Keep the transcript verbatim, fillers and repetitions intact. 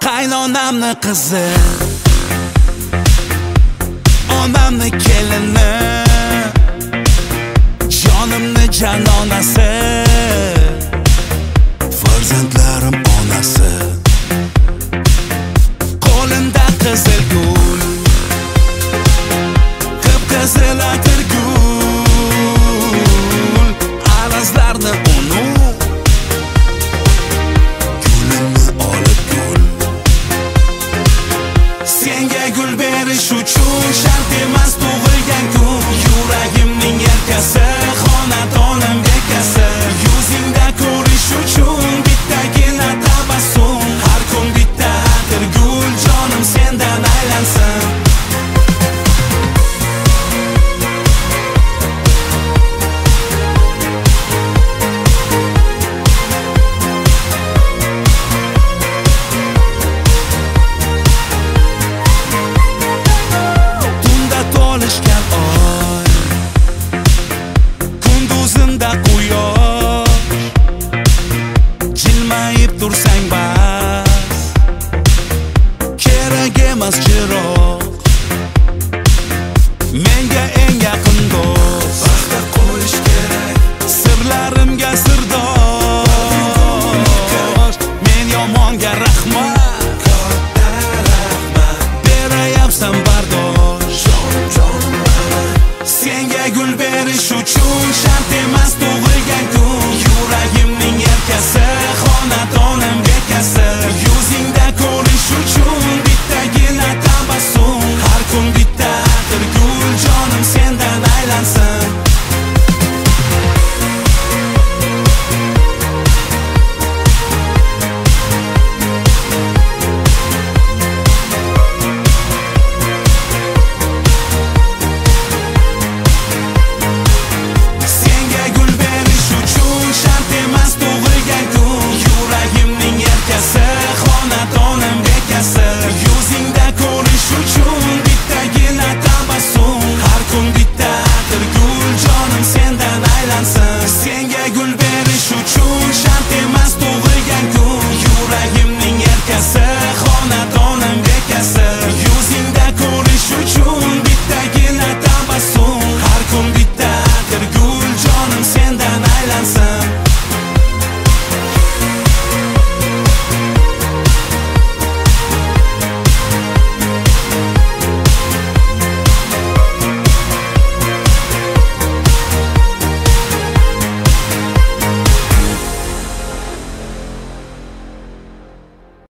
Qaynonamni qizi, onamni kelini, jonimni janonasi, farzandlarim onasi. Qo'limda qizil gul, qip-qizil atirgul, arazlarni unut, gulimni olib gul. Senga gul berish uchun shart emas tug'ilgan kun. Yuragimning erkasi, xonadonim bekasi. Yuzingda ko'rish uchun bittagina tabassum. Har kun bitta atirgul, jonim sendan aylansin. To'lishgan oy, kunduzimda quyosh, jilmayib tursang